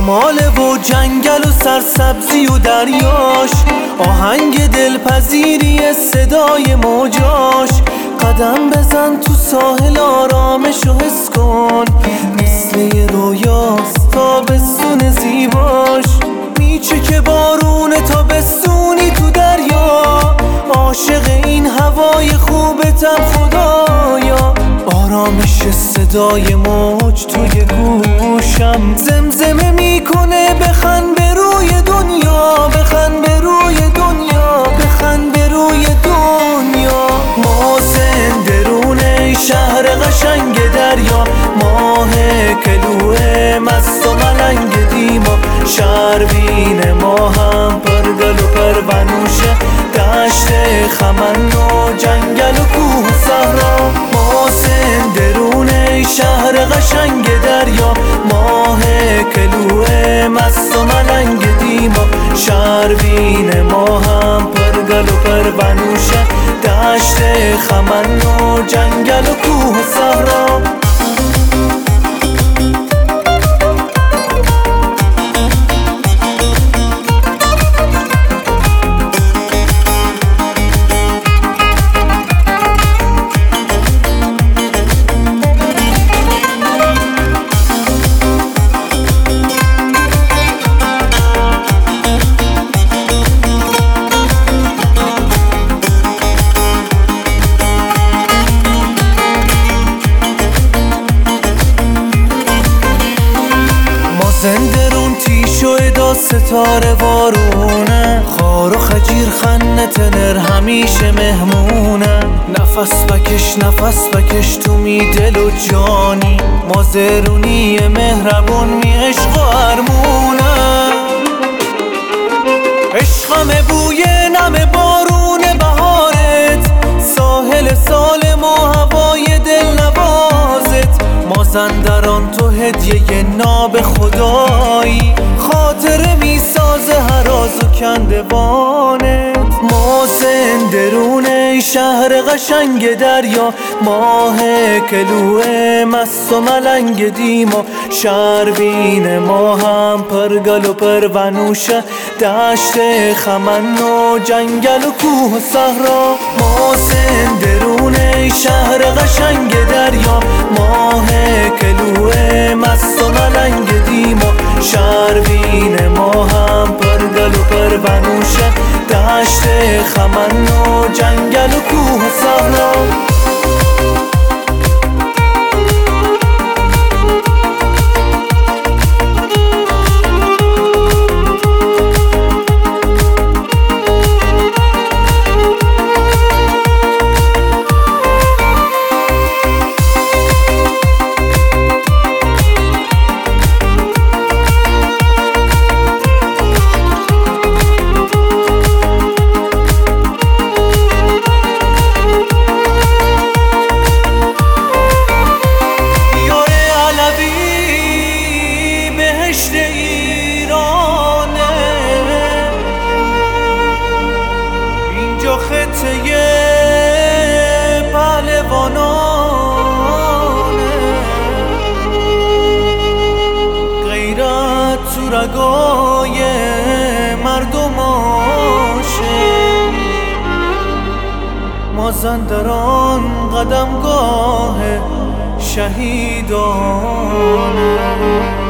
شماله و جنگل و سرسبزی و دریاش، آهنگ دلپذیری صدای موجاش. قدم بزن تو ساحل آرامشو حس کن، مثل یه رویاست تابستون زیباش. میچه که بارون تابستونی تو دریا، عاشق این هوای خوبتم خدایا. آرامش صدای موج توی گوشم، زمزمه میکنه بخند به روی دنیا، بخند به روی دنیا، بخند به روی دنیا. محسن درونه شهر قشنگ دریا، ماه کلوه مست و ملنگ دیما. شهربین ما هم پرگل و پرونوشه، دشت خمن و جنگل و کوه و صحرا. محسن درونه شهر قشنگ دریا، ماه کلوه مست و ملنگ دیما. شهربین ما هم پرگل و پرونوشه، دشت خمن و جنگل و کوه و صحرا. زندرون تیش و ادا ستاره وارونه، خار و خجیر خنت نر همیشه مهمونه. نفس بکش نفس بکش تو می دل و جانی، ما زرونی مهربون می عشق و ارمونه. عشقم بوی نم بارون بهارت، ساحل سالم و هوای دل نوازت. مازندران تو هدیه ناب خدایی، خاطره میسازه هراز و کندوانت. محسن درونه شهر قشنگ دریا، ماه کلوه مست و ملنگ دیما. شهربین ما هم پرگل و پرونوشه، دشت خمن و جنگل و کوه و صحرا. محسن درونه شهر قشنگ دریا، ماه کلوه مست و ملنگ دیما. شهربین ما هم پرگل و پرونوشه، دشت خمن و جنگل و کوه و صحرا. خطه پهلوانانه، غیرت تو رگای مردماشه. مازندران قدمگاه شهیدانه.